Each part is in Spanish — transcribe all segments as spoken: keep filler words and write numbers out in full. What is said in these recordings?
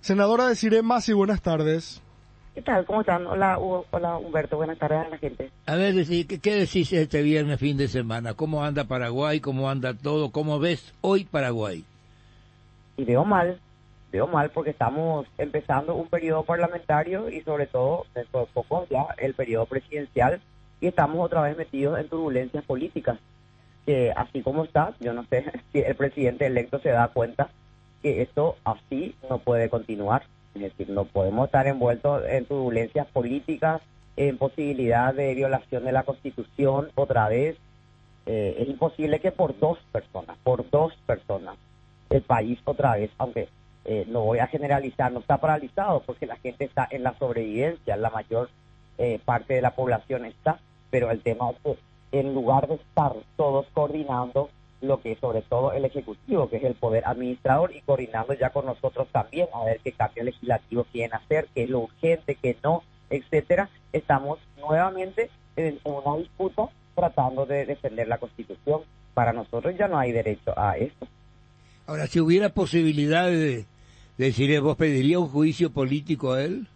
Senadora Desiree Masi, buenas tardes. ¿Qué tal? ¿Cómo están? Hola, Hugo. Hola, Humberto. Buenas tardes a la gente. A ver, decí- ¿qué, qué decís este viernes, fin de semana? ¿Cómo anda Paraguay? ¿Cómo anda todo? ¿Cómo ves hoy Paraguay? Y veo mal, veo mal porque estamos empezando un periodo parlamentario y sobre todo, dentro de poco ya, el periodo presidencial y estamos otra vez metidos en turbulencias políticas. Que así como está, yo no sé si el presidente electo se da cuenta que esto así no puede continuar. Es decir, no podemos estar envueltos en turbulencias políticas, en posibilidad de violación de la Constitución otra vez. Eh, es imposible que por dos personas, por dos personas, el país otra vez, aunque eh, no voy a generalizar, no está paralizado porque la gente está en la sobrevivencia, la mayor eh, parte de la población está, pero el tema es que en lugar de estar todos coordinando lo que es sobre todo el Ejecutivo, que es el poder administrador, y coordinando ya con nosotros también, a ver qué cambio legislativo quieren hacer, qué es lo urgente, qué no, etcétera, estamos nuevamente en una disputa tratando de defender la Constitución. Para nosotros ya no hay derecho a esto. Ahora, si hubiera posibilidad de, de decir, ¿vos pediría un juicio político a él?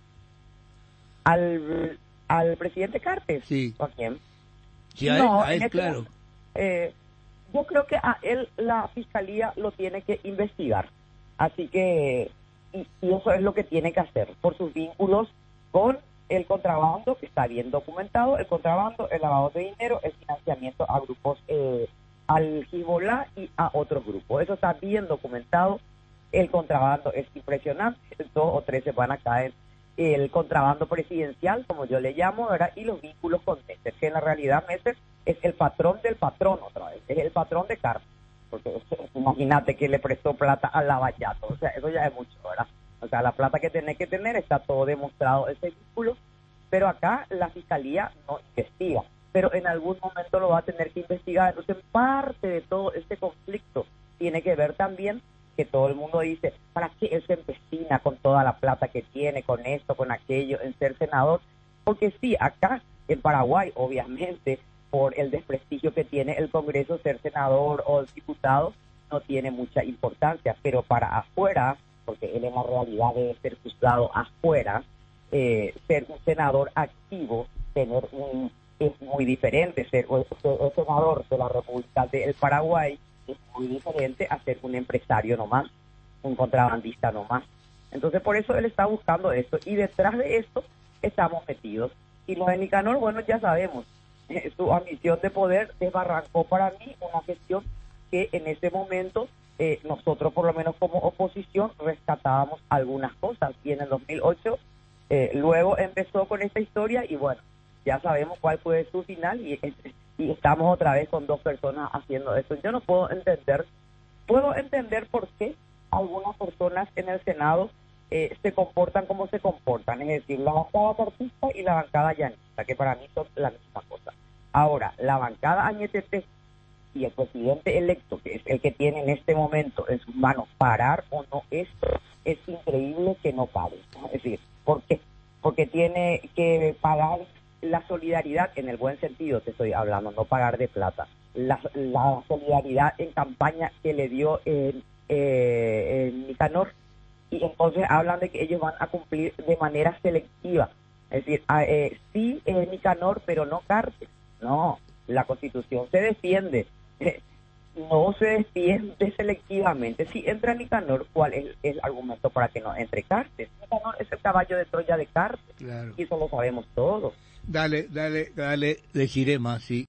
¿Al, al presidente Cartes? Sí. ¿O a quién? Sí, a No, él, a él en este- claro. Eh, yo creo que a él la fiscalía lo tiene que investigar. Así que, y, y eso es lo que tiene que hacer, por sus vínculos con el contrabando, que está bien documentado, el contrabando, el lavado de dinero, el financiamiento a grupos, eh, al Hezbollah y a otros grupos. Eso está bien documentado. El contrabando es impresionante, dos o tres se van a caer. El contrabando presidencial, como yo le llamo, ¿verdad? Y los vínculos con Messer, que en la realidad Messer es el patrón del patrón otra vez, es el patrón de Cartes, porque imagínate que le prestó plata al Lavallato, o sea, eso ya es mucho, ¿verdad? O sea, la plata que tiene que tener, está todo demostrado ese vínculo, pero acá la fiscalía no investiga, pero en algún momento lo va a tener que investigar. Entonces, parte de todo este conflicto tiene que ver también que todo el mundo dice, ¿para qué él se empecina con toda la plata que tiene, con esto, con aquello, en ser senador? Porque sí, acá en Paraguay, obviamente, por el desprestigio que tiene el Congreso, ser senador o diputado no tiene mucha importancia, pero para afuera, porque él en la realidad debe ser juzgado afuera, eh, ser un senador activo, tener un, es muy diferente. Ser, ser, ser senador de la República del Paraguay es muy diferente a ser un empresario nomás, un contrabandista nomás. Entonces por eso él está buscando esto, y detrás de esto estamos metidos. Y lo de Nicanor, bueno, ya sabemos, eh, su ambición de poder desbarrancó para mí una gestión que en ese momento eh, nosotros, por lo menos como oposición, rescatábamos algunas cosas, y en el dos mil ocho eh, luego empezó con esta historia, y bueno, ya sabemos cuál fue su final, y, y estamos otra vez con dos personas haciendo esto. Yo no puedo entender, puedo entender por qué algunas personas en el Senado eh, se comportan como se comportan, es decir, la bancada cartista y la bancada llanista, que para mí son la misma cosa. Ahora, la bancada añetete y el presidente electo, que es el que tiene en este momento en sus manos parar o no esto, es increíble que no pare, ¿no? Es decir, ¿por qué? Porque tiene que pagar la solidaridad, en el buen sentido te estoy hablando, no pagar de plata, la, la solidaridad en campaña que le dio en, eh, en Nicanor, y entonces hablan de que ellos van a cumplir de manera selectiva, es decir, a, eh, sí eh, Nicanor, pero no Cartes. No, la Constitución se defiende, eh, no se defiende selectivamente. Si entra Nicanor, ¿cuál es el argumento para que no entre Cartes? Nicanor es el caballo de Troya de Cartes, Claro. y eso lo sabemos todos. Dale, dale, dale, deciré más, sí.